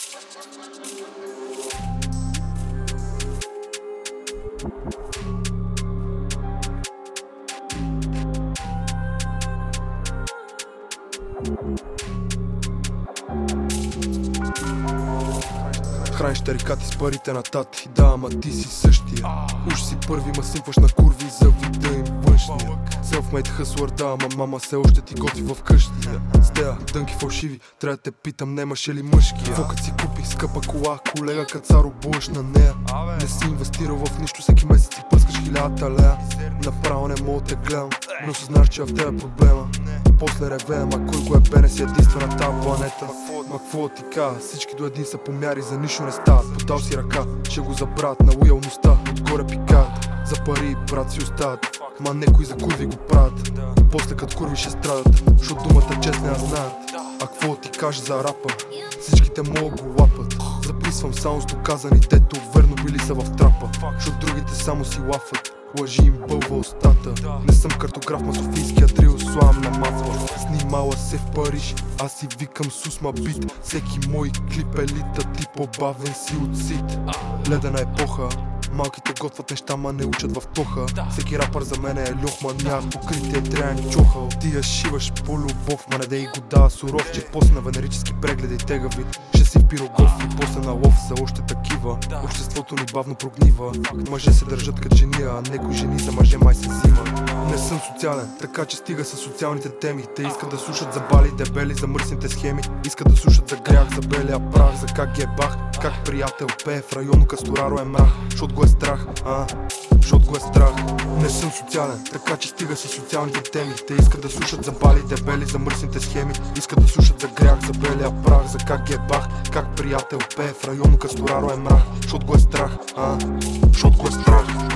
Храниш тарикати с парите на тати. Да, ама ти си същия. Уж си първи, ма симпваш на курви за вида им външния. Self-made hustler, да, ама мама все още ти готви в къщия. С тея дънки фалшиви, трябва да те питам, немаше ли мъжкия? Какво като си купи скъпа кола, колега кацаро буеш на нея? Не си инвестирал в нищо, всеки месец си пъскаш 1000 лея. Направо не мога да те гледам, но съзнаш, че в тебе е проблема. После ревеем, а кой го е бе, не си единствен на тази планета. Ма какво ти кажа, всички до един са помяри, за нищо не стават. Подал си ръка, ще го забравят на лоялността. Отгоре пикаят, за пари брат си остават. Ма некои за курви го правят. После като курви ще страдат, защото думата чест не я знаят. А какво ти кажа за рапа, всичките могат го лапат. Записвам само с доказани, дето верно били са в трапа. Защото другите само си лафат, лъжи им бълва устата. Не съм картограф, ма софийския дрил славам на мапа. Снимала се в Париж, аз си викам Сусма бит. Всеки мой клип е лита, ти по-бавен си от сит. Ледена епоха, малките готват неща, ма не учат в тоха. Всеки рапър за мен е льох, ма няма покритие, трябва ни чоха. Ти я шиваш по любов, ма не да и го дава суров. Че после на венерически прегледи тегави, ще си в пирогов и после на лов са още такива. Обществото ни бавно прогнива, мъже се държат като жени, а некои жени за мъже май се взима. Не съм социален, така че стига с социалните теми. Те искат да слушат за бали, дебели, за мръсните схеми. Искат да слушат за грях, за белия прах, за как ги е бах. Как приятел пее в районо Кастораро е мрах. Шот го е страх, шот го е страх. Не съм социален, така че стига с социалните теми. Те искат да слушат за бали, дебели, за мръсните схеми. Искат да слушат за грях, за белия прах, за как ги е бах. Как приятел пее в районо Кастораро е мрах. Шот го е страх, шот го е страх.